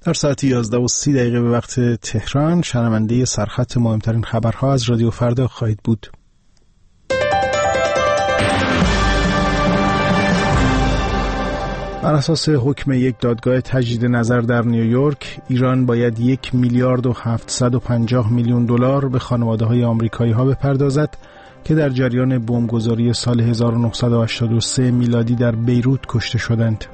در ساعت 11:30 به وقت تهران شنونده سرخط مهمترین خبرها از رادیو فردا خواهید بود. بر اساس حکم یک دادگاه تجدید نظر در نیویورک، ایران باید 1,750 میلیون دلار به خانواده‌های آمریکایی‌ها بپردازد که در جریان بمبگذاری سال 1983 میلادی در بیروت کشته شدند.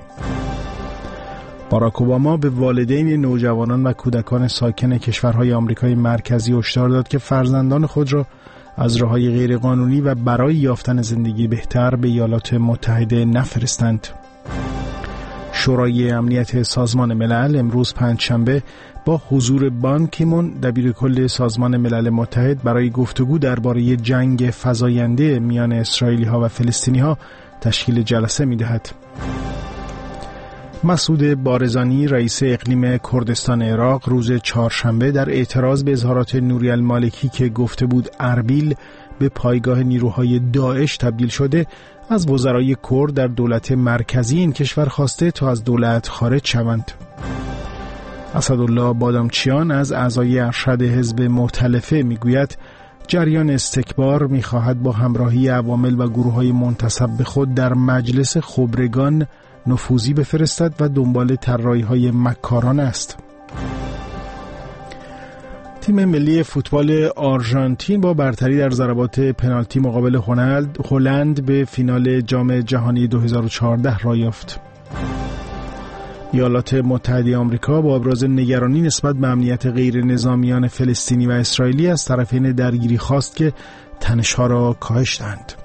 باراک اوباما به والدین نوجوانان و کودکان ساکن کشورهای آمریکای مرکزی هشدار داد که فرزندان خود را از راه‌های غیرقانونی و برای یافتن زندگی بهتر به ایالات متحده نفرستند. شورای امنیت سازمان ملل امروز پنجشنبه با حضور بان کی مون دبیرکل سازمان ملل متحد برای گفتگو درباره جنگ فزاینده میان اسرائیلی‌ها و فلسطینی‌ها تشکیل جلسه می‌دهد. مسعود بارزانی رئیس اقلیم کردستان عراق روز چهارشنبه در اعتراض به اظهارات نوری المالکی که گفته بود اربیل به پایگاه نیروهای داعش تبدیل شده، از وزرای کرد در دولت مرکزی این کشور خواسته تا از دولت خارج شوند. اسدالله بادامچیان از اعضای ارشد حزب مؤتلفه میگوید جریان استکبار میخواهد با همراهی عوامل و گروه‌های منتسب به خود در مجلس خبرگان نفوذی بفرستد و دنبال طراحی‌های مکارانه است. تیم ملی فوتبال آرژانتین با برتری در ضربات پنالتی مقابل هلند به فینال جام جهانی 2014 راه یافت. ایالات متحده آمریکا با ابراز نگرانی نسبت به امنیت غیر نظامیان فلسطینی و اسرائیلی از طرفین درگیری خواست که تنش‌ها را کاهش دهند.